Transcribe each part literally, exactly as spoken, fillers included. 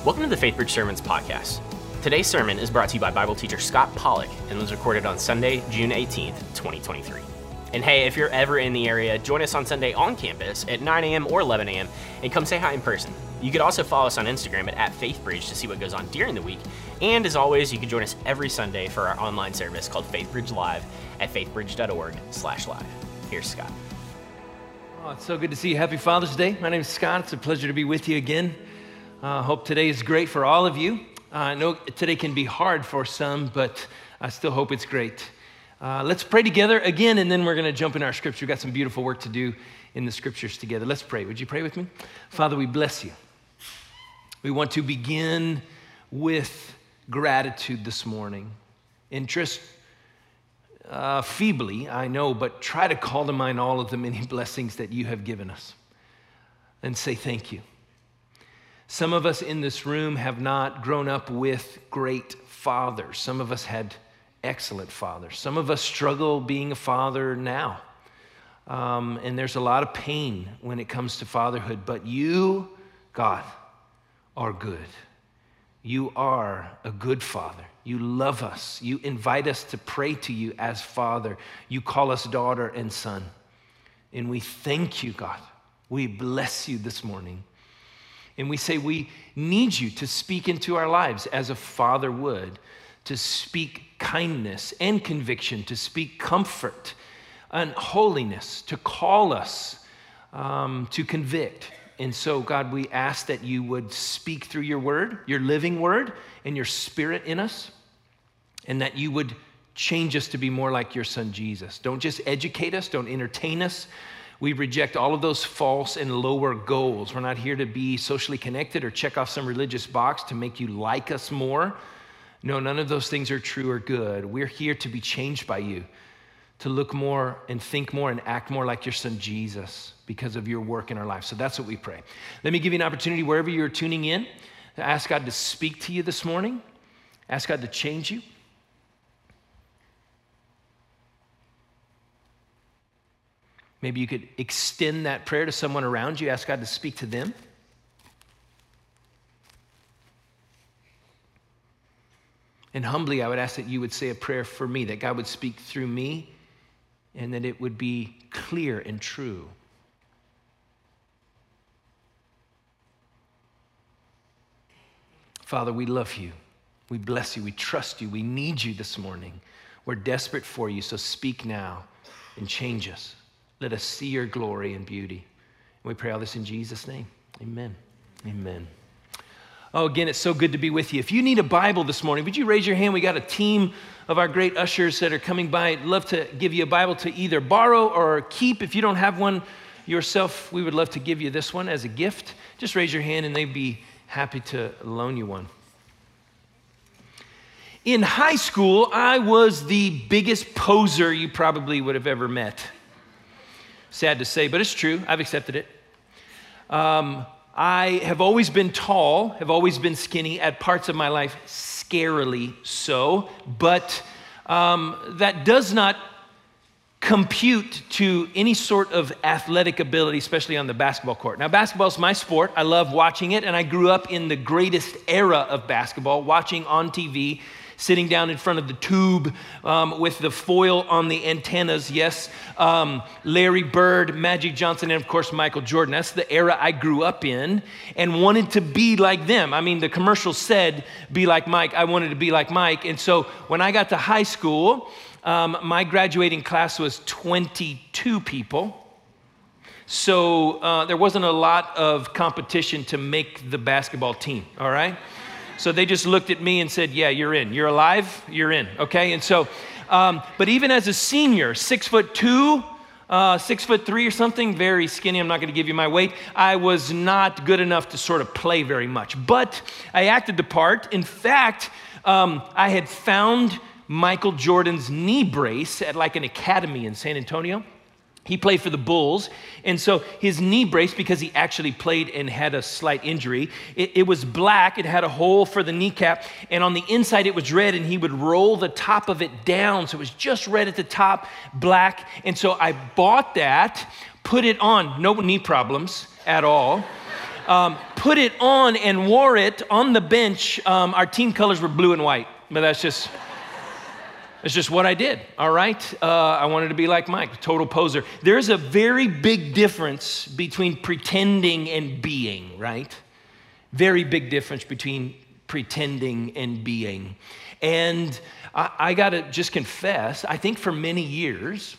Welcome to the FaithBridge Sermons podcast. Today's sermon is brought to you by Bible teacher Scott Pollock and was recorded on Sunday, June eighteenth, twenty twenty-three. And hey, if you're ever in the area, join us on Sunday on campus at nine a.m. or eleven a.m. and come say hi in person. You could also follow us on Instagram at, at FaithBridge to see what goes on during the week. And as always, you can join us every Sunday for our online service called FaithBridge Live at faithbridge.org slash live. Here's Scott. Oh, it's so good to see you. Happy Father's Day. My name is Scott. It's a pleasure to be with you again. I uh, hope today is great for all of you. Uh, I know today can be hard for some, but I still hope it's great. Uh, let's pray together again, and then we're going to jump in our scripture. We've got some beautiful work to do in the scriptures together. Let's pray. Would you pray with me? Father, we bless you. We want to begin with gratitude this morning. Interest, uh, feebly, I know, but try to call to mind all of the many blessings that you have given us and say thank you. Some of us in this room have not grown up with great fathers. Some of us had excellent fathers. Some of us struggle being a father now. Um, and there's a lot of pain when it comes to fatherhood. But you, God, are good. You are a good father. You love us. You invite us to pray to you as Father. You call us daughter and son. And we thank you, God. We bless you this morning. And we say we need you to speak into our lives as a father would, to speak kindness and conviction, to speak comfort and holiness, to call us, um, to convict. And so, God, we ask that you would speak through your word, your living word, and your spirit in us, and that you would change us to be more like your son, Jesus. Don't just educate us, don't entertain us. We reject all of those false and lower goals. We're not here to be socially connected or check off some religious box to make you like us more. No, none of those things are true or good. We're here to be changed by you, to look more and think more and act more like your son Jesus because of your work in our life. So that's what we pray. Let me give you an opportunity wherever you're tuning in to ask God to speak to you this morning. Ask God to change you. Maybe you could extend that prayer to someone around you. Ask God to speak to them. And humbly, I would ask that you would say a prayer for me, that God would speak through me and that it would be clear and true. Father, we love you. We bless you. We trust you. We need you this morning. We're desperate for you, so speak now and change us. Let us see your glory and beauty. And we pray all this in Jesus' name. Amen. Amen. Oh, again, it's so good to be with you. If you need a Bible this morning, would you raise your hand? We got a team of our great ushers that are coming by. I'd love to give you a Bible to either borrow or keep. If you don't have one yourself, we would love to give you this one as a gift. Just raise your hand and they'd be happy to loan you one. In high school, I was the biggest poser you probably would have ever met. Sad to say, but it's true. I've accepted it. Um, I have always been tall, have always been skinny, at parts of my life, scarily so, but um, that does not compute to any sort of athletic ability, especially on the basketball court. Now, basketball is my sport. I love watching it, and I grew up in the greatest era of basketball, watching on T V, sitting down in front of the tube um, with the foil on the antennas. Yes, um, Larry Bird, Magic Johnson, and of course, Michael Jordan. That's the era I grew up in and wanted to be like them. I mean, the commercial said, be like Mike. I wanted to be like Mike. And so when I got to high school, um, my graduating class was twenty-two people. So uh, there wasn't a lot of competition to make the basketball team, all right? So they just looked at me and said, yeah, you're in. You're alive, you're in, okay? And so, um, but even as a senior, six foot two, uh, six foot three or something, very skinny, I'm not gonna give you my weight, I was not good enough to sort of play very much. But I acted the part. In fact, um, I had found Michael Jordan's knee brace at like an academy in San Antonio. He played for the Bulls, and so his knee brace, because he actually played and had a slight injury, it, it was black, it had a hole for the kneecap, and on the inside it was red, and he would roll the top of it down, so it was just red at the top, black, and so I bought that, put it on, no knee problems at all. um, put it on and wore it on the bench. Um, our team colors were blue and white, but that's just, that's just what I did, all right? Uh, I wanted to be like Mike, total poser. There's a very big difference between pretending and being, right? Very big difference between pretending and being. And I, I gotta just confess, I think for many years,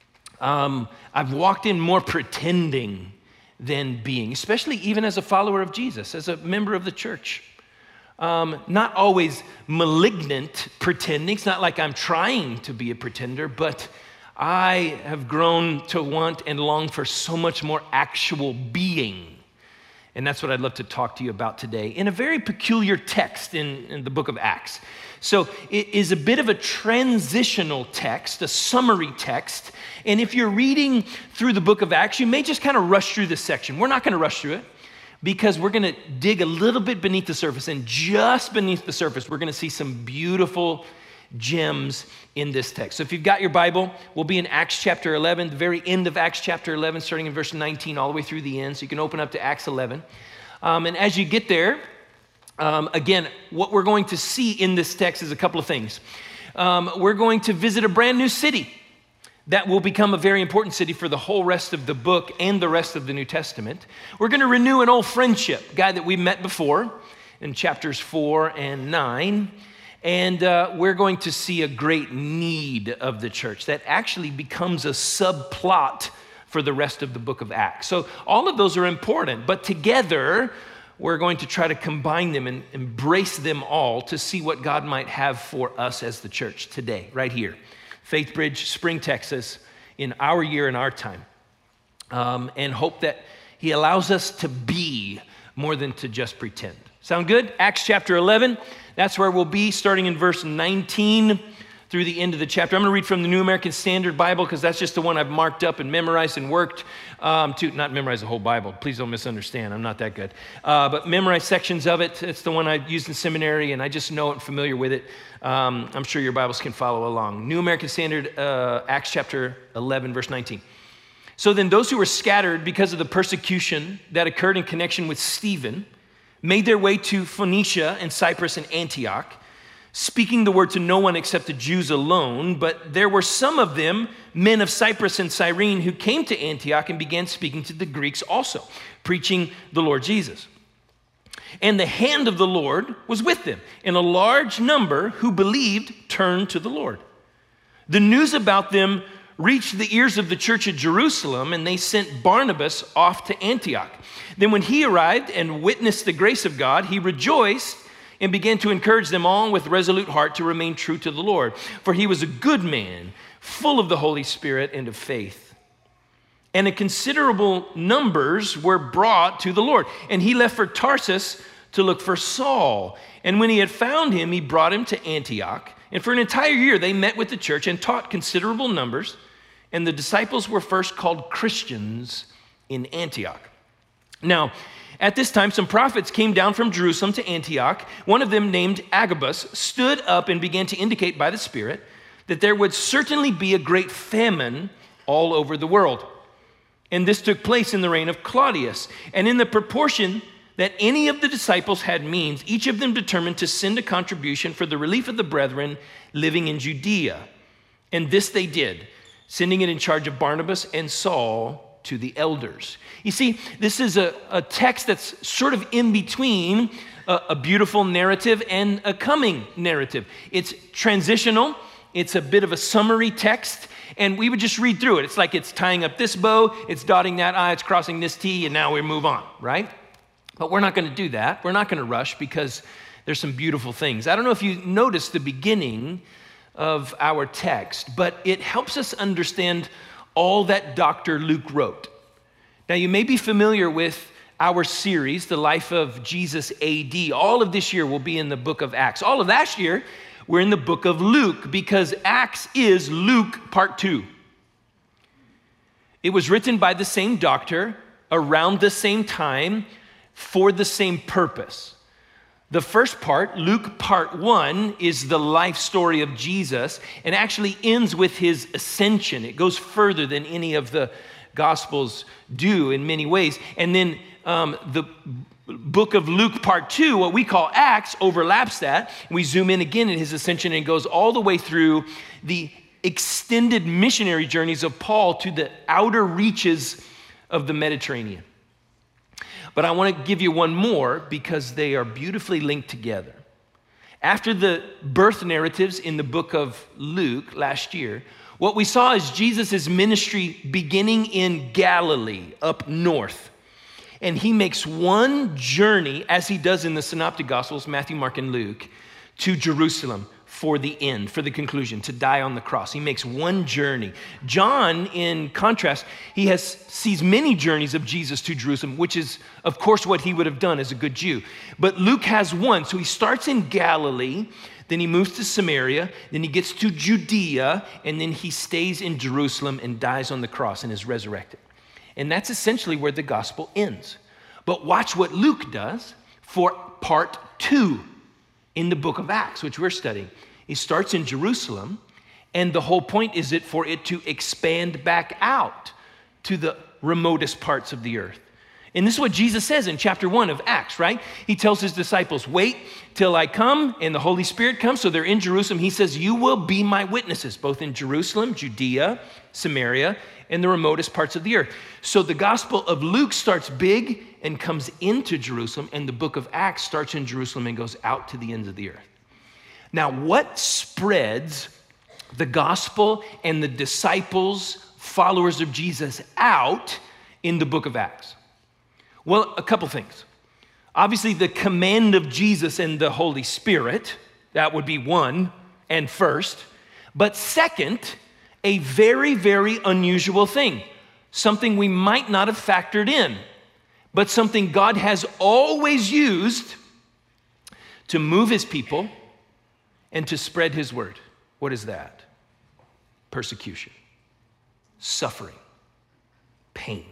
um, I've walked in more pretending than being, especially even as a follower of Jesus, as a member of the church. Um, not always malignant pretending. It's not like I'm trying to be a pretender, but I have grown to want and long for so much more actual being. And that's what I'd love to talk to you about today in a very peculiar text in, in the book of Acts. So it is a bit of a transitional text, a summary text. And if you're reading through the book of Acts, you may just kind of rush through this section. We're not going to rush through it because we're going to dig a little bit beneath the surface. And just beneath the surface, we're going to see some beautiful gems in this text. So if you've got your Bible, we'll be in Acts chapter eleven, the very end of Acts chapter eleven, starting in verse nineteen all the way through the end. So you can open up to Acts eleven. Um, and as you get there, um, again, what we're going to see in this text is a couple of things. Um, we're going to visit a brand new city that will become a very important city for the whole rest of the book and the rest of the New Testament. We're going to renew an old friendship, guy that we met before in chapters four and nine. And uh, we're going to see a great need of the church that actually becomes a subplot for the rest of the book of Acts. So all of those are important, but together we're going to try to combine them and embrace them all to see what God might have for us as the church today, right here. Faith Bridge, Spring, Texas, in our year and our time. Um, and hope that he allows us to be more than to just pretend. Sound good? Acts chapter eleven. That's where we'll be, starting in verse nineteen through the end of the chapter. I'm going to read from the New American Standard Bible because that's just the one I've marked up and memorized and worked um, to, not memorize the whole Bible. Please don't misunderstand. I'm not that good. Uh, but memorize sections of it. It's the one I used in seminary, and I just know it and familiar with it. Um, I'm sure your Bibles can follow along. New American Standard, uh, Acts chapter eleven, verse nineteen. So then those who were scattered because of the persecution that occurred in connection with Stephen made their way to Phoenicia and Cyprus and Antioch, speaking the word to no one except the Jews alone. But there were some of them, men of Cyprus and Cyrene, who came to Antioch and began speaking to the Greeks also, preaching the Lord Jesus. And the hand of the Lord was with them, and a large number who believed turned to the Lord. The news about them reached the ears of the church at Jerusalem, and they sent Barnabas off to Antioch. Then when he arrived and witnessed the grace of God, he rejoiced and began to encourage them all with resolute heart to remain true to the Lord. For he was a good man, full of the Holy Spirit and of faith. And a considerable numbers were brought to the Lord. And he left for Tarsus to look for Saul. And when he had found him, he brought him to Antioch. And for an entire year, they met with the church and taught considerable numbers. And the disciples were first called Christians in Antioch. Now, at this time, some prophets came down from Jerusalem to Antioch. One of them, named Agabus, stood up and began to indicate by the Spirit that there would certainly be a great famine all over the world. And this took place in the reign of Claudius. And in the proportion that any of the disciples had means, each of them determined to send a contribution for the relief of the brethren living in Judea. And this they did, sending it in charge of Barnabas and Saul to the elders. You see, this is a, a text that's sort of in between a, a beautiful narrative and a coming narrative. It's transitional. It's a bit of a summary text, and we would just read through it. It's like it's tying up this bow, it's dotting that I, it's crossing this T, and now we move on, right? But we're not going to do that. We're not going to rush because there's some beautiful things. I don't know if you noticed the beginning of our text, but it helps us understand all that Doctor Luke wrote. Now, you may be familiar with our series, The Life of Jesus A D. All of this year will be in the book of Acts. All of last year, we're in the book of Luke because Acts is Luke part two. It was written by the same doctor around the same time for the same purpose. The first part, Luke part one, is the life story of Jesus and actually ends with his ascension. It goes further than any of the Gospels do in many ways. And then um, the book of Luke part two, what we call Acts, overlaps that. We zoom in again in his ascension and goes all the way through the extended missionary journeys of Paul to the outer reaches of the Mediterranean. But I want to give you one more because they are beautifully linked together. After the birth narratives in the book of Luke last year, what we saw is Jesus' ministry beginning in Galilee, up north. And he makes one journey, as he does in the Synoptic Gospels, Matthew, Mark, and Luke, to Jerusalem for the end, for the conclusion, to die on the cross. He makes one journey. John, in contrast, he has sees many journeys of Jesus to Jerusalem, which is, of course, what he would have done as a good Jew. But Luke has one. So he starts in Galilee, then he moves to Samaria, then he gets to Judea, and then he stays in Jerusalem and dies on the cross and is resurrected. And that's essentially where the gospel ends. But watch what Luke does for part two in the book of Acts, which we're studying. He starts in Jerusalem, and the whole point is it for it to expand back out to the remotest parts of the earth. And this is what Jesus says in chapter one of Acts, right? He tells his disciples, wait till I come and the Holy Spirit comes. So they're in Jerusalem. He says, you will be my witnesses, both in Jerusalem, Judea, Samaria, and the remotest parts of the earth. So the gospel of Luke starts big and comes into Jerusalem, and the book of Acts starts in Jerusalem and goes out to the ends of the earth. Now, what spreads the gospel and the disciples, followers of Jesus, out in the book of Acts? Well, a couple things. Obviously, the command of Jesus and the Holy Spirit, that would be one and first. But second, a very, very unusual thing, something we might not have factored in, but something God has always used to move his people and to spread his word. What is that? Persecution, suffering, pain.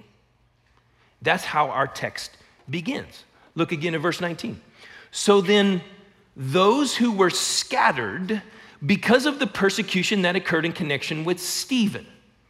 That's how our text begins. Look again at verse nineteen. So then, those who were scattered because of the persecution that occurred in connection with Stephen.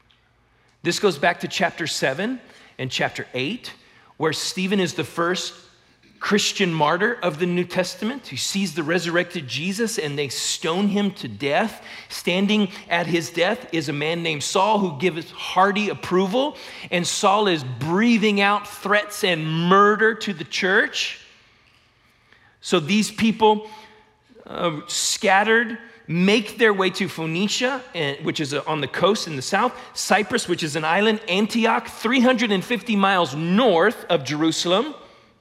This goes back to chapter seven and chapter eight, where Stephen is the first Christian martyr of the New Testament who sees the resurrected Jesus, and they stone him to death. Standing at his death is a man named Saul who gives hearty approval, and Saul is breathing out threats and murder to the church. So these people uh, scattered make their way to Phoenicia, which is on the coast in the south, Cyprus, which is an island, Antioch, three hundred fifty miles north of Jerusalem,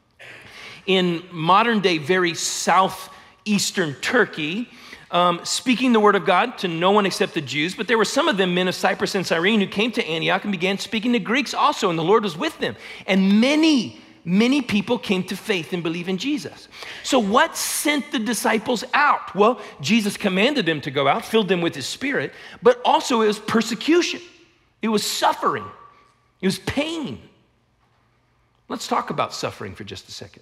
in modern-day, very southeastern Turkey, um, speaking the word of God to no one except the Jews. But there were some of them, men of Cyprus and Cyrene, who came to Antioch and began speaking to Greeks also, and the Lord was with them. And many, many people came to faith and believe in Jesus. So what sent the disciples out? Well, Jesus commanded them to go out, filled them with his Spirit, but also it was persecution. It was suffering. It was pain. Let's talk about suffering for just a second.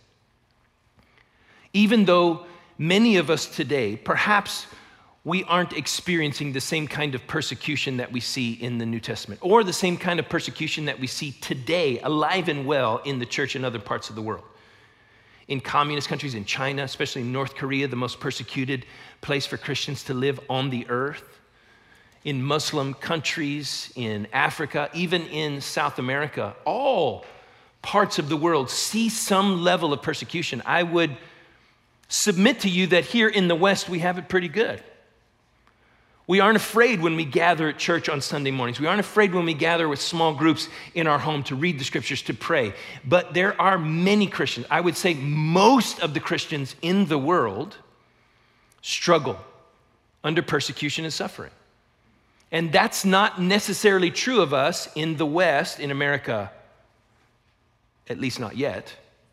Even though many of us today, perhaps we aren't experiencing the same kind of persecution that we see in the New Testament, or the same kind of persecution that we see today, alive and well, in the church in other parts of the world. In communist countries, in China, especially in North Korea, the most persecuted place for Christians to live on the earth. In Muslim countries, in Africa, even in South America, all parts of the world see some level of persecution. I would submit to you that here in the West, we have it pretty good. We aren't afraid when we gather at church on Sunday mornings. We aren't afraid when we gather with small groups in our home to read the scriptures, to pray. But there are many Christians, I would say most of the Christians in the world, struggle under persecution and suffering. And that's not necessarily true of us in the West, in America, at least not yet.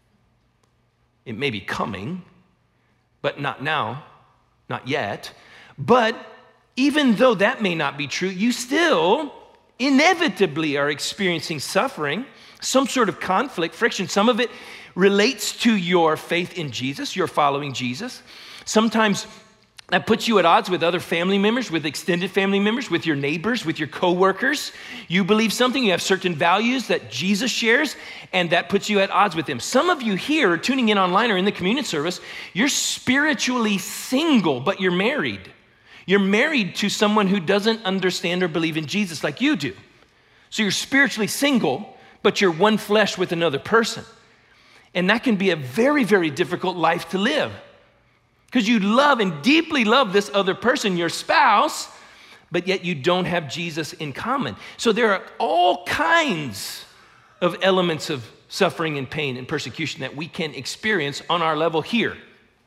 It may be coming, but not now, not yet. But even though that may not be true, you still inevitably are experiencing suffering, some sort of conflict, friction. Some of it relates to your faith in Jesus, your following Jesus. Sometimes That puts you at odds with other family members, with extended family members, with your neighbors, with your coworkers. You believe something, you have certain values that Jesus shares, and that puts you at odds with him. Some of you here, tuning in online or in the communion service, you're spiritually single, but you're married. You're married to someone who doesn't understand or believe in Jesus like you do. So you're spiritually single, but you're one flesh with another person. And that can be a very, very difficult life to live. Because you love and deeply love this other person, your spouse, but yet you don't have Jesus in common. So there are all kinds of elements of suffering and pain and persecution that we can experience on our level here.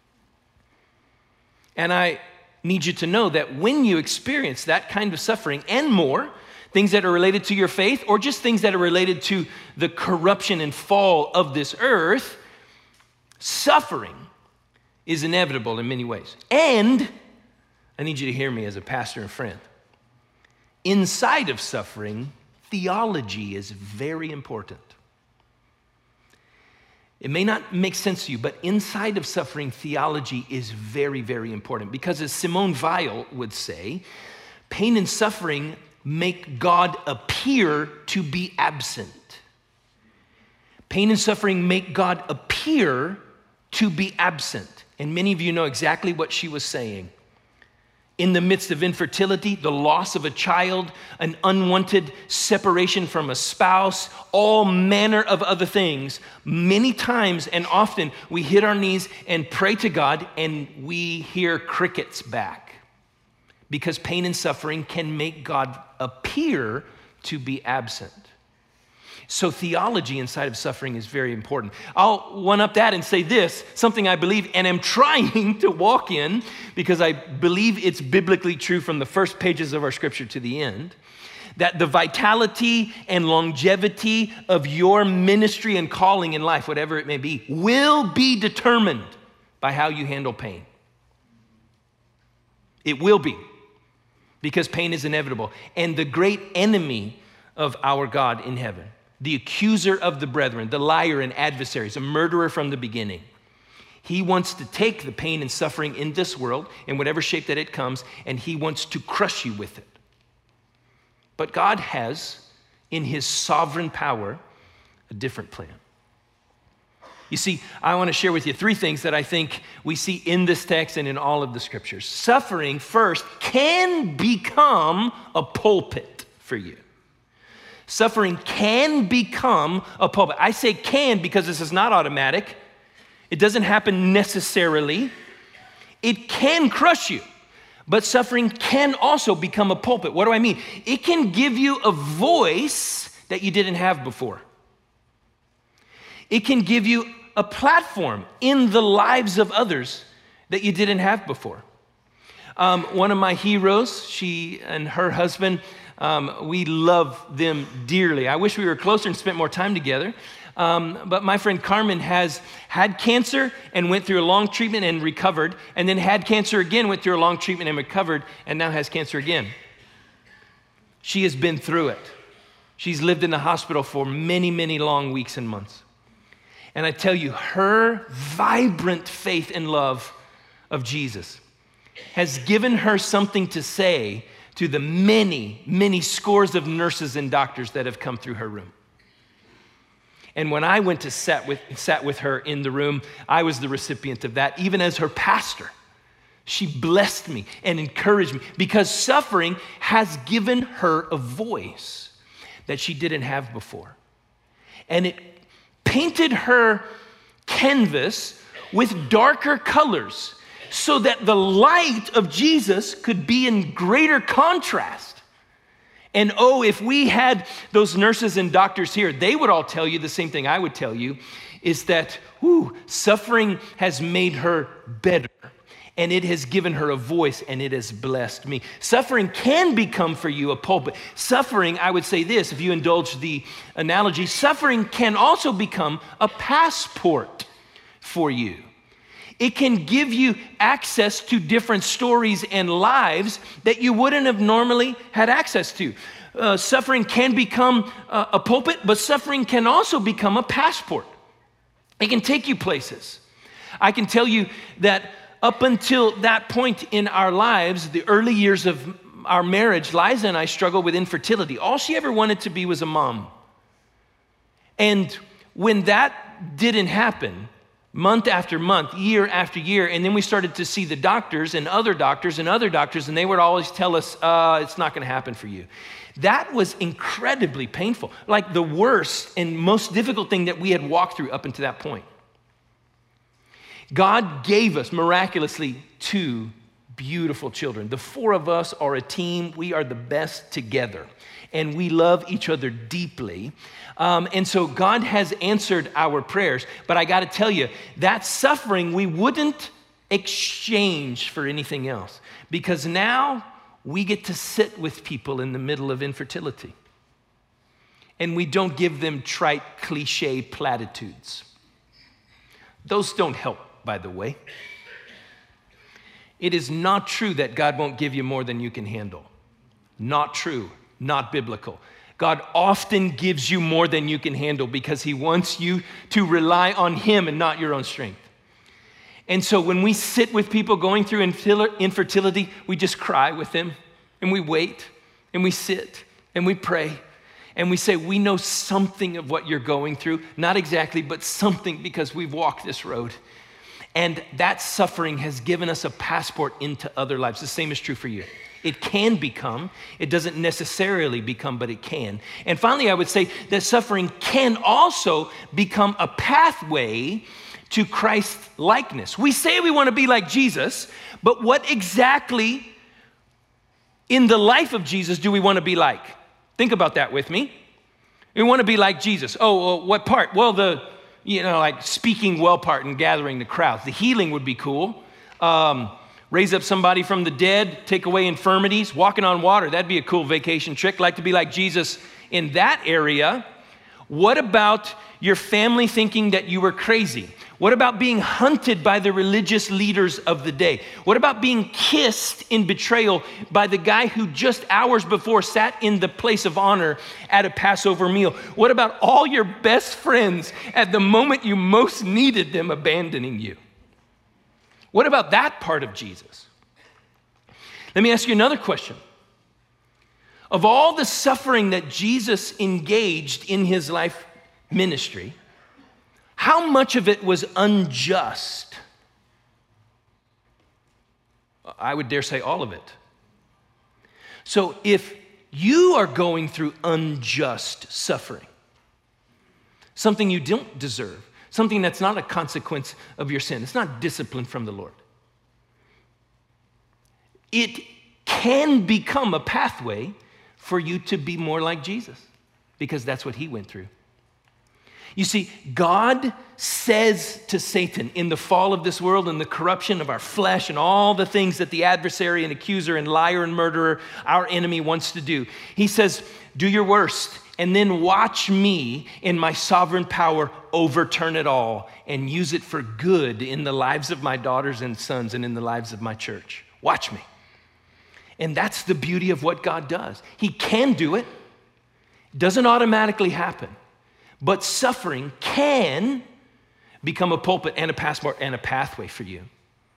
And I need you to know that when you experience that kind of suffering and more, things that are related to your faith or just things that are related to the corruption and fall of this earth, suffering is inevitable in many ways. And I need you to hear me as a pastor and friend. Inside of suffering, theology is very important. It may not make sense to you, but inside of suffering, theology is very, very important. Because as Simone Weil would say, pain and suffering make God appear to be absent. Pain and suffering make God appear to be absent. And many of you know exactly what she was saying. In the midst of infertility, the loss of a child, an unwanted separation from a spouse, all manner of other things, many times and often we hit our knees and pray to God and we hear crickets back. Because pain and suffering can make God appear to be absent. So theology inside of suffering is very important. I'll one-up that and say this, something I believe and am trying to walk in because I believe it's biblically true from the first pages of our scripture to the end, that the vitality and longevity of your ministry and calling in life, whatever it may be, will be determined by how you handle pain. It will be, because pain is inevitable. And the great enemy of our God in heaven, the accuser of the brethren, the liar and adversaries, a murderer from the beginning. He wants to take the pain and suffering in this world, in whatever shape that it comes, and he wants to crush you with it. But God has, in his sovereign power, a different plan. You see, I want to share with you three things that I think we see in this text and in all of the scriptures. Suffering, first, can become a pulpit for you. Suffering can become a pulpit. I say can because this is not automatic. It doesn't happen necessarily. It can crush you, but suffering can also become a pulpit. What do I mean? It can give you a voice that you didn't have before. It can give you a platform in the lives of others that you didn't have before. Um, one of my heroes, she and her husband, Um, we love them dearly. I wish we were closer and spent more time together. Um, but my friend Carmen has had cancer and went through a long treatment and recovered, and then had cancer again, went through a long treatment and recovered, and now has cancer again. She has been through it. She's lived in the hospital for many, many long weeks and months. And I tell you, her vibrant faith and love of Jesus has given her something to say to the many, many scores of nurses and doctors that have come through her room. And when I went to sat with, sat with her in the room, I was the recipient of that, even as her pastor. She blessed me and encouraged me because suffering has given her a voice that she didn't have before. And it painted her canvas with darker colors so that the light of Jesus could be in greater contrast. And oh, if we had those nurses and doctors here, they would all tell you the same thing I would tell you, is that whew, suffering has made her better, and it has given her a voice, and it has blessed me. Suffering can become for you a pulpit. Suffering, I would say this, if you indulge the analogy, suffering can also become a passport for you. It can give you access to different stories and lives that you wouldn't have normally had access to. Uh, suffering can become uh, a pulpit, but suffering can also become a passport. It can take you places. I can tell you that up until that point in our lives, the early years of our marriage, Liza and I struggled with infertility. All she ever wanted to be was a mom. And when that didn't happen, month after month, year after year, and then we started to see the doctors and other doctors and other doctors, and they would always tell us, uh, it's not going to happen for you. That was incredibly painful, like the worst and most difficult thing that we had walked through up until that point. God gave us miraculously two beautiful children. The four of us are a team. We are the best together, and we love each other deeply. Um, and so God has answered our prayers, but I got to tell you, that suffering we wouldn't exchange for anything else, because now we get to sit with people in the middle of infertility, and we don't give them trite, cliche platitudes. Those don't help, by the way. It is not true that God won't give you more than you can handle. Not true, not biblical. God often gives you more than you can handle because he wants you to rely on him and not your own strength. And so when we sit with people going through infertility, we just cry with them, and we wait, and we sit, and we pray, and we say, we know something of what you're going through. Not exactly, but something, because we've walked this road. And that suffering has given us a passport into other lives. The same is true for you. It can become, it doesn't necessarily become, but it can. And finally, I would say that suffering can also become a pathway to Christ likeness. We say we want to be like Jesus, but what exactly in the life of Jesus do we want to be like? Think about that with me. We want to be like Jesus. Oh, well, what part? Well, the, you know, like speaking well part and gathering the crowds. The healing would be cool. Um, Raise up somebody from the dead, take away infirmities, walking on water. That'd be a cool vacation trick. Like to be like Jesus in that area. What about your family thinking that you were crazy? What about being hunted by the religious leaders of the day? What about being kissed in betrayal by the guy who just hours before sat in the place of honor at a Passover meal? What about all your best friends at the moment you most needed them abandoning you? What about that part of Jesus? Let me ask you another question. Of all the suffering that Jesus engaged in his life ministry, how much of it was unjust? I would dare say all of it. So if you are going through unjust suffering, something you don't deserve, something that's not a consequence of your sin. It's not discipline from the Lord. It can become a pathway for you to be more like Jesus, because that's what he went through. You see, God says to Satan in the fall of this world and the corruption of our flesh and all the things that the adversary and accuser and liar and murderer, our enemy, wants to do. He says, do your worst, and then watch me in my sovereign power overturn it all and use it for good in the lives of my daughters and sons and in the lives of my church. Watch me. And that's the beauty of what God does. He can do it. It doesn't automatically happen. But suffering can become a pulpit and a passport and a pathway for you.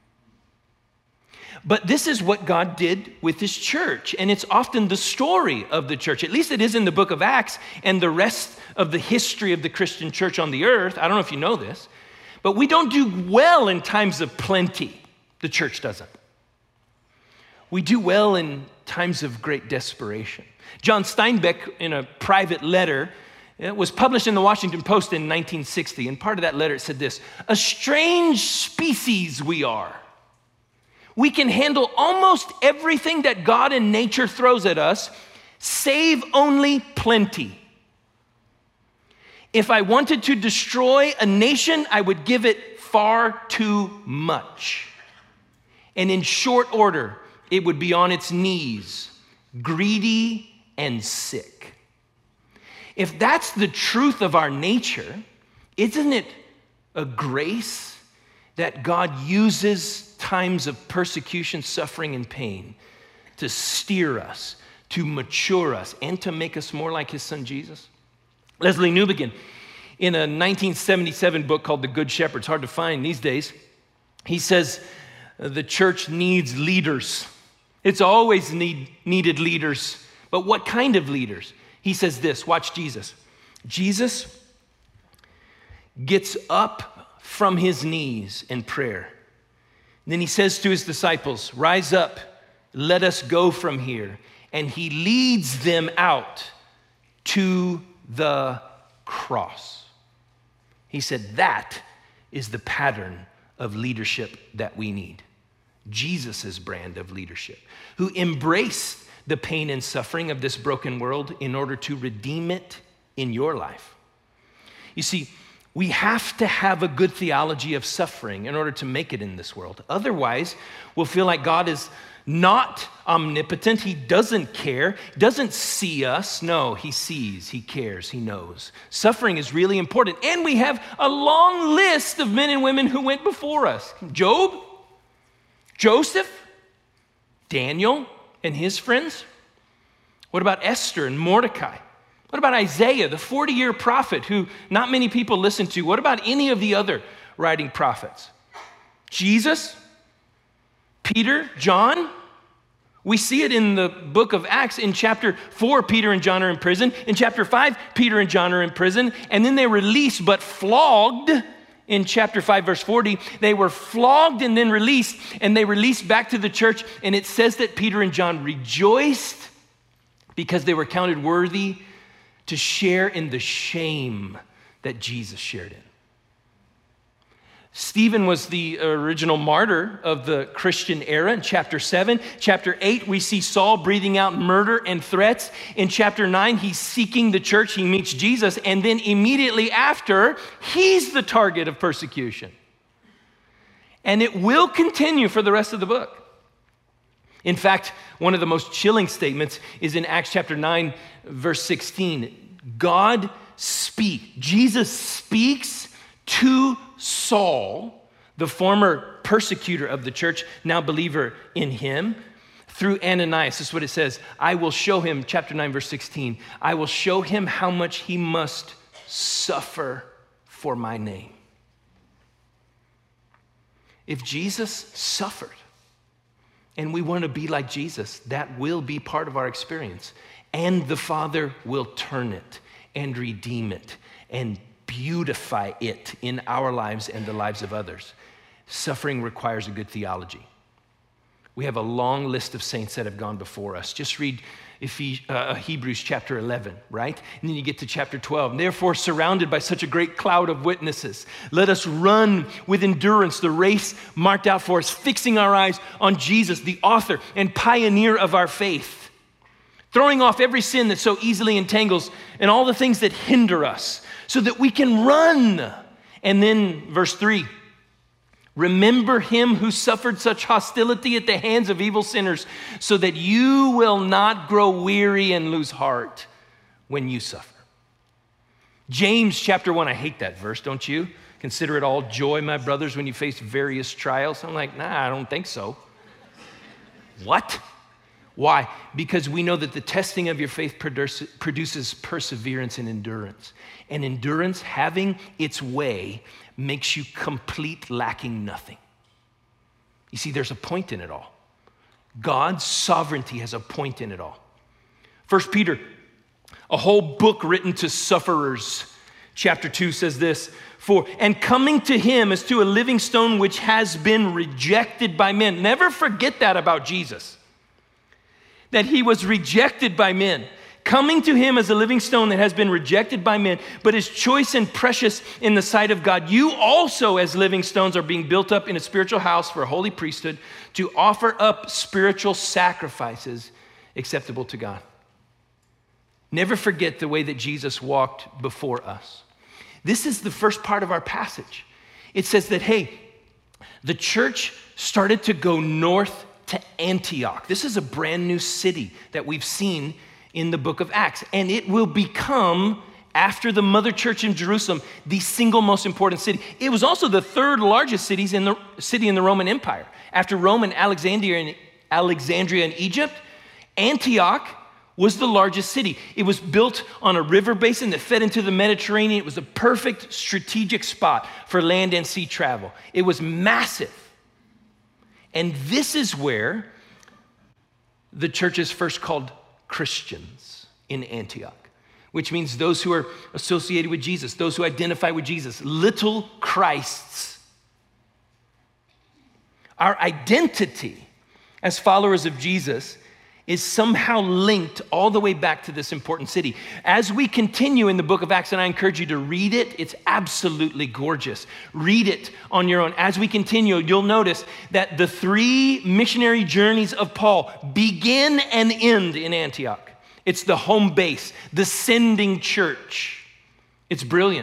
But this is what God did with his church, and it's often the story of the church. At least it is in the book of Acts and the rest of the history of the Christian church on the earth. I don't know if you know this, but we don't do well in times of plenty. The church doesn't. We do well in times of great desperation. John Steinbeck, in a private letter, it was published in the Washington Post in nineteen sixty, and part of that letter it said this: a strange species we are. We can handle almost everything that God and nature throws at us, save only plenty. If I wanted to destroy a nation, I would give it far too much. And in short order, it would be on its knees, greedy and sick. If that's the truth of our nature, isn't it a grace that God uses times of persecution, suffering, and pain to steer us, to mature us, and to make us more like his son Jesus? Leslie Newbegin, in a nineteen seventy-seven book called The Good Shepherd, it's hard to find these days, he says the church needs leaders. It's always need, needed leaders. But what kind of leaders? He says this, watch Jesus. Jesus gets up from his knees in prayer. And then he says to his disciples, rise up, let us go from here. And he leads them out to the cross. He said that is the pattern of leadership that we need. Jesus' brand of leadership, who embraced the pain and suffering of this broken world in order to redeem it in your life. You see, we have to have a good theology of suffering in order to make it in this world. Otherwise, we'll feel like God is not omnipotent. He doesn't care, doesn't see us. No, he sees, he cares, he knows. Suffering is really important. And we have a long list of men and women who went before us. Job, Joseph, Daniel and his friends. What about Esther and Mordecai? What about Isaiah, the forty-year prophet who not many people listen to? What about any of the other writing prophets? Jesus, Peter, John. We see it in the book of Acts. In chapter four, Peter and John are in prison. In chapter five, Peter and John are in prison. And then they're released but flogged. In chapter five, verse forty, they were flogged and then released, and they released back to the church. And it says that Peter and John rejoiced because they were counted worthy to share in the shame that Jesus shared in. Stephen was the original martyr of the Christian era in chapter seven. Chapter eight, we see Saul breathing out murder and threats. In chapter nine, he's seeking the church. He meets Jesus. And then immediately after, he's the target of persecution. And it will continue for the rest of the book. In fact, one of the most chilling statements is in Acts chapter nine, verse sixteen. God speaks, Jesus speaks to Saul, the former persecutor of the church, now believer in him, through Ananias. This is what it says. I will show him, chapter nine, verse sixteen, I will show him how much he must suffer for my name. If Jesus suffered, and we want to be like Jesus, that will be part of our experience. And the Father will turn it and redeem it and beautify it in our lives and the lives of others. Suffering requires a good theology. We have a long list of saints that have gone before us. Just read Ephes- uh, Hebrews chapter eleven, right? And then you get to chapter twelve. Therefore, surrounded by such a great cloud of witnesses, let us run with endurance the race marked out for us, fixing our eyes on Jesus, the author and pioneer of our faith, throwing off every sin that so easily entangles and all the things that hinder us, so that we can run. And then verse three, remember him who suffered such hostility at the hands of evil sinners, so that you will not grow weary and lose heart when you suffer. James chapter one, I hate that verse, don't you? Consider it all joy, my brothers, when you face various trials. I'm like, nah, I don't think so. What? Why? Because we know that the testing of your faith produces perseverance and endurance. And endurance, having its way, makes you complete, lacking nothing. You see, there's a point in it all. God's sovereignty has a point in it all. First Peter, a whole book written to sufferers. Chapter two says this, for, and coming to him as to a living stone which has been rejected by men. Never forget that about Jesus. That he was rejected by men, coming to him as a living stone that has been rejected by men, but is choice and precious in the sight of God. You also, as living stones, are being built up in a spiritual house for a holy priesthood to offer up spiritual sacrifices acceptable to God. Never forget the way that Jesus walked before us. This is the first part of our passage. It says that, hey, the church started to go north to Antioch. This is a brand new city that we've seen in the book of Acts. And it will become, after the mother church in Jerusalem, the single most important city. It was also the third largest cities in the city in the Roman Empire. After Rome and Alexandria and Alexandria in Egypt, Antioch was the largest city. It was built on a river basin that fed into the Mediterranean. It was a perfect strategic spot for land and sea travel. It was massive. And this is where the church is first called Christians in Antioch, which means those who are associated with Jesus, those who identify with Jesus, little Christs. Our identity as followers of Jesus is somehow linked all the way back to this important city. As we continue in the book of Acts, and I encourage you to read it, it's absolutely gorgeous. Read it on your own. As we continue, you'll notice that the three missionary journeys of Paul begin and end in Antioch. It's the home base, the sending church. It's brilliant.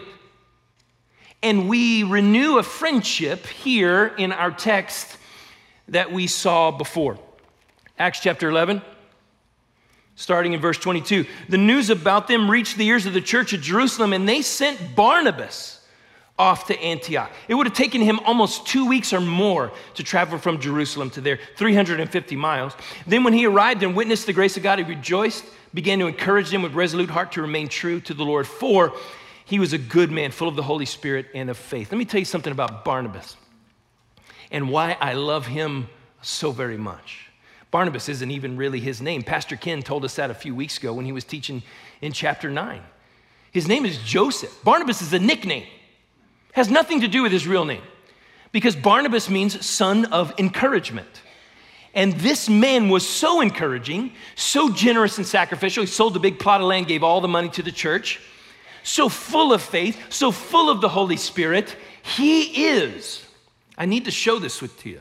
And we renew a friendship here in our text that we saw before. Acts chapter eleven, starting in verse twenty-two. The news about them reached the ears of the church at Jerusalem, and they sent Barnabas off to Antioch. It would have taken him almost two weeks or more to travel from Jerusalem to there, three hundred fifty miles. Then when he arrived and witnessed the grace of God, he rejoiced, began to encourage them with resolute heart to remain true to the Lord, for he was a good man, full of the Holy Spirit and of faith. Let me tell you something about Barnabas and why I love him so very much. Barnabas isn't even really his name. Pastor Ken told us that a few weeks ago when he was teaching in chapter nine. His name is Joseph. Barnabas is a nickname. Has nothing to do with his real name, because Barnabas means son of encouragement. And this man was so encouraging, so generous and sacrificial. He sold a big plot of land, gave all the money to the church. So full of faith, so full of the Holy Spirit. He is, I need to show this with you.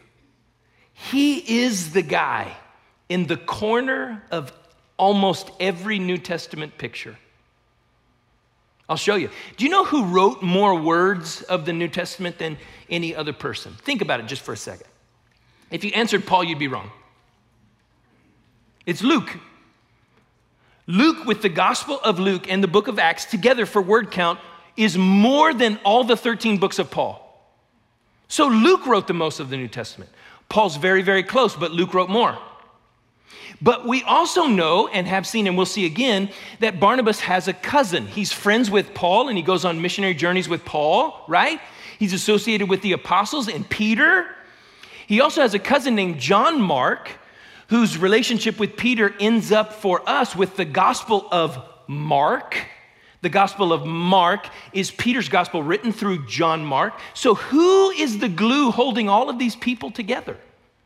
He is the guy in the corner of almost every New Testament picture. I'll show you. Do you know who wrote more words of the New Testament than any other person? Think about it just for a second. If you answered Paul, you'd be wrong. It's Luke. Luke, with the Gospel of Luke and the book of Acts together for word count, is more than all the thirteen books of Paul. So Luke wrote the most of the New Testament. Paul's very, very close, but Luke wrote more. But we also know and have seen, and we'll see again, that Barnabas has a cousin. He's friends with Paul, and he goes on missionary journeys with Paul, right? He's associated with the apostles and Peter. He also has a cousin named John Mark, whose relationship with Peter ends up for us with the Gospel of Mark. The Gospel of Mark is Peter's gospel written through John Mark. So who is the glue holding all of these people together?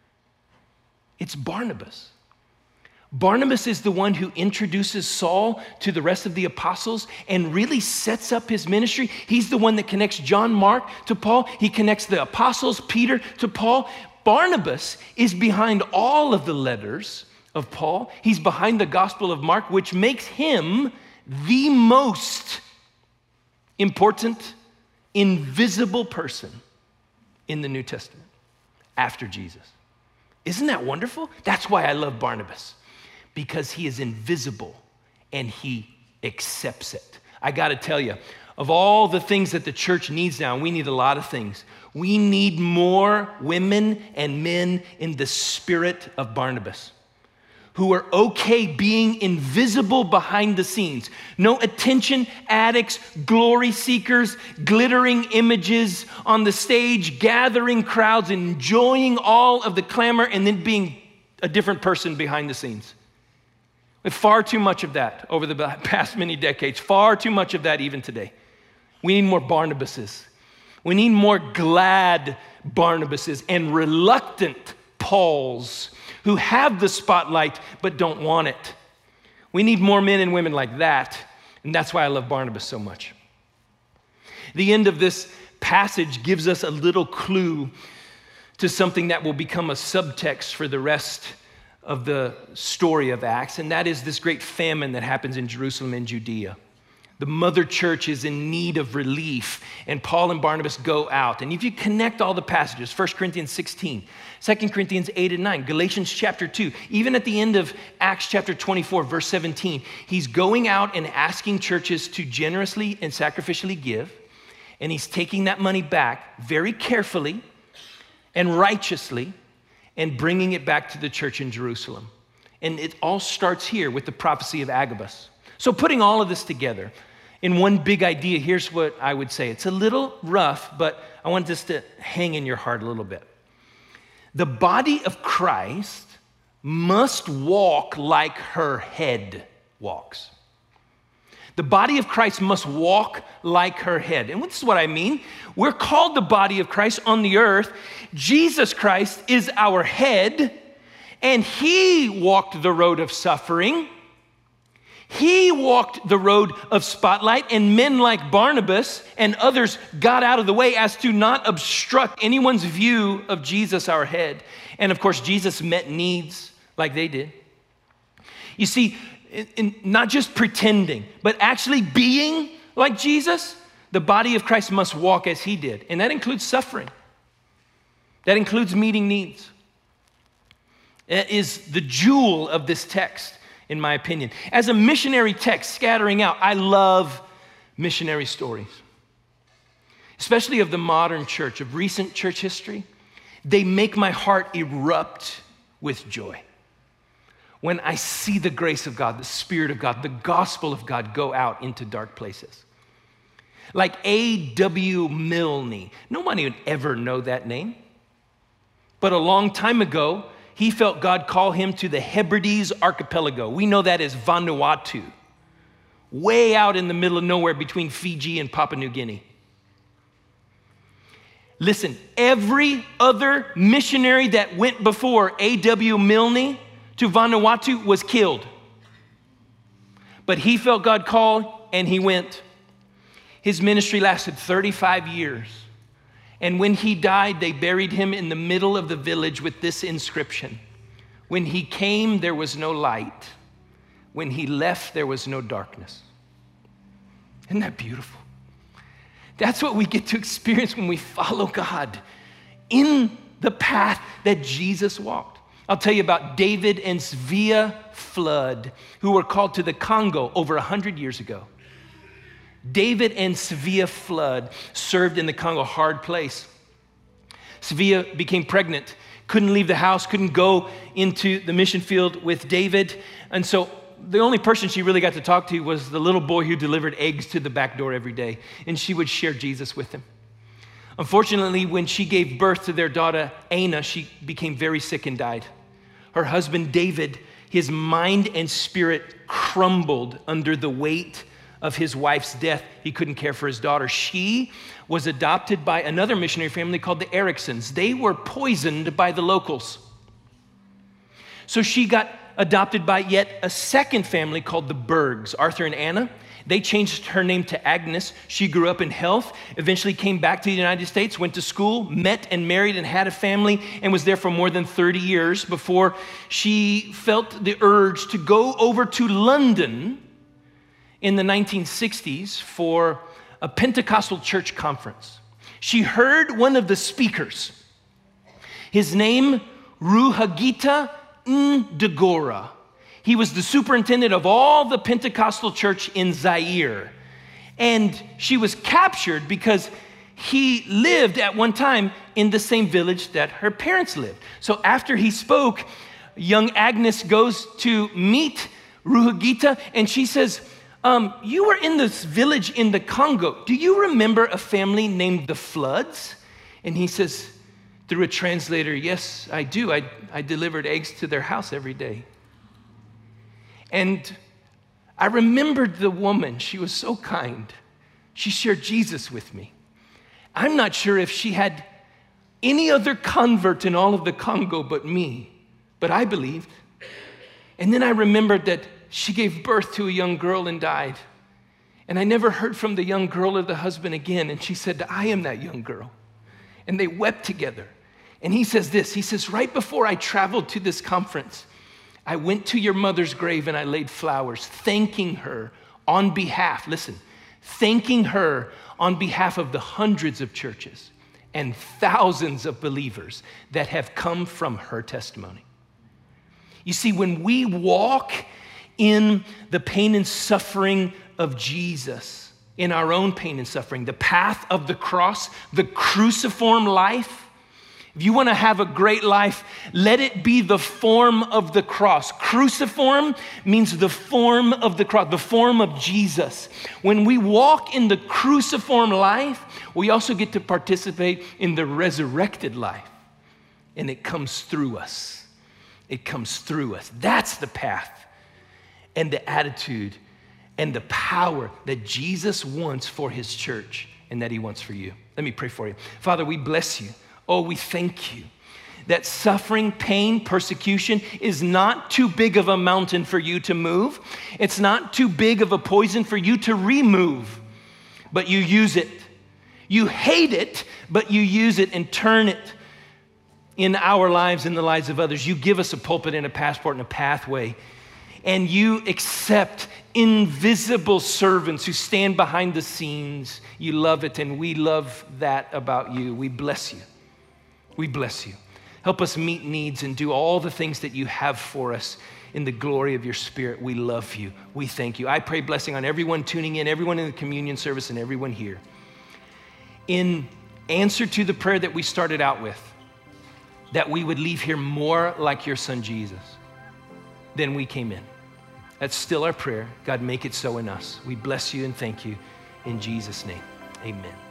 It's Barnabas. Barnabas is the one who introduces Saul to the rest of the apostles and really sets up his ministry. He's the one that connects John Mark to Paul. He connects the apostles, Peter, to Paul. Barnabas is behind all of the letters of Paul. He's behind the Gospel of Mark, which makes him the most important, invisible person in the New Testament after Jesus. Isn't that wonderful? That's why I love Barnabas, because he is invisible and he accepts it. I got to tell you, of all the things that the church needs now, and we need a lot of things, we need more women and men in the spirit of Barnabas, who are okay being invisible behind the scenes. No attention addicts, glory seekers, glittering images on the stage, gathering crowds, enjoying all of the clamor, and then being a different person behind the scenes. With far too much of that over the past many decades, far too much of that even today. We need more Barnabases. We need more glad Barnabases and reluctant Pauls who have the spotlight but don't want it. We need more men and women like that, and that's why I love Barnabas so much. The end of this passage gives us a little clue to something that will become a subtext for the rest of the story of Acts, and that is this great famine that happens in Jerusalem and Judea. The mother church is in need of relief, and Paul and Barnabas go out. And if you connect all the passages, First Corinthians sixteen, Second Corinthians eight and nine, Galatians chapter two, even at the end of Acts chapter twenty-four, verse seventeen, he's going out and asking churches to generously and sacrificially give, and he's taking that money back very carefully and righteously and bringing it back to the church in Jerusalem. And it all starts here with the prophecy of Agabus. So putting all of this together, in one big idea, here's what I would say. It's a little rough, but I want this to hang in your heart a little bit. The body of Christ must walk like her head walks. The body of Christ must walk like her head. And this is what I mean. We're called the body of Christ on the earth. Jesus Christ is our head, and he walked the road of suffering. He walked the road of spotlight, and men like Barnabas and others got out of the way as to not obstruct anyone's view of Jesus, our head. And of course, Jesus met needs like they did. You see, in, in not just pretending, but actually being like Jesus, the body of Christ must walk as he did. And that includes suffering. That includes meeting needs. That is the jewel of this text, in my opinion. As a missionary text scattering out, I love missionary stories, especially of the modern church, of recent church history. They make my heart erupt with joy when I see the grace of God, the Spirit of God, the gospel of God go out into dark places. Like A W Milne. Nobody would ever know that name. But a long time ago, he felt God call him to the Hebrides Archipelago. We know that as Vanuatu, way out in the middle of nowhere between Fiji and Papua New Guinea. Listen, every other missionary that went before A W Milne to Vanuatu was killed. But he felt God call and he went. His ministry lasted thirty-five years. And when he died, they buried him in the middle of the village with this inscription: when he came, there was no light. When he left, there was no darkness. Isn't that beautiful? That's what we get to experience when we follow God in the path that Jesus walked. I'll tell you about David and Svea Flood, who were called to the Congo over one hundred years ago. David and Svea Flood served in the Congo, hard place. Svea became pregnant, couldn't leave the house, couldn't go into the mission field with David. And so the only person she really got to talk to was the little boy who delivered eggs to the back door every day. And she would share Jesus with him. Unfortunately, when she gave birth to their daughter, Anna, she became very sick and died. Her husband, David, his mind and spirit crumbled under the weight of his wife's death. He couldn't care for his daughter. She was adopted by another missionary family called the Ericksons. They were poisoned by the locals. So she got adopted by yet a second family called the Bergs, Arthur and Anna. They changed her name to Agnes. She grew up in health, eventually came back to the United States, went to school, met and married and had a family, and was there for more than thirty years before she felt the urge to go over to London in the nineteen sixties for a Pentecostal church conference. She heard one of the speakers, his name, Ruhagita Ndegora. He was the superintendent of all the Pentecostal church in Zaire. And she was captured because he lived at one time in the same village that her parents lived. So after he spoke, young Agnes goes to meet Ruhagita, and she says, um, you were in this village in the Congo. Do you remember a family named the Floods? And he says, through a translator, yes, I do. I, I delivered eggs to their house every day. And I remembered the woman. She was so kind. She shared Jesus with me. I'm not sure if she had any other convert in all of the Congo but me, but I believed. And then I remembered that she gave birth to a young girl and died. And I never heard from the young girl or the husband again. And she said, I am that young girl. And they wept together. And he says this, he says, right before I traveled to this conference, I went to your mother's grave and I laid flowers, thanking her on behalf, listen, thanking her on behalf of the hundreds of churches and thousands of believers that have come from her testimony. You see, when we walk in the pain and suffering of Jesus, in our own pain and suffering, the path of the cross, the cruciform life, if you want to have a great life, let it be the form of the cross. Cruciform means the form of the cross, the form of Jesus. When we walk in the cruciform life, we also get to participate in the resurrected life. and it comes through us. It comes through us. That's the path and the attitude and the power that Jesus wants for his church and that he wants for you. Let me pray for you. Father, we bless you. Oh, we thank you that suffering, pain, persecution is not too big of a mountain for you to move. It's not too big of a poison for you to remove, but you use it. You hate it, but you use it and turn it in our lives and the lives of others. You give us a pulpit and a passport and a pathway, and you accept invisible servants who stand behind the scenes. You love it, and we love that about you. We bless you. We bless you. Help us meet needs and do all the things that you have for us in the glory of your Spirit. We love you. We thank you. I pray blessing on everyone tuning in, everyone in the communion service, and everyone here. In answer to the prayer that we started out with, that we would leave here more like your son Jesus than we came in. That's still our prayer. God, make it so in us. We bless you and thank you in Jesus' name. Amen.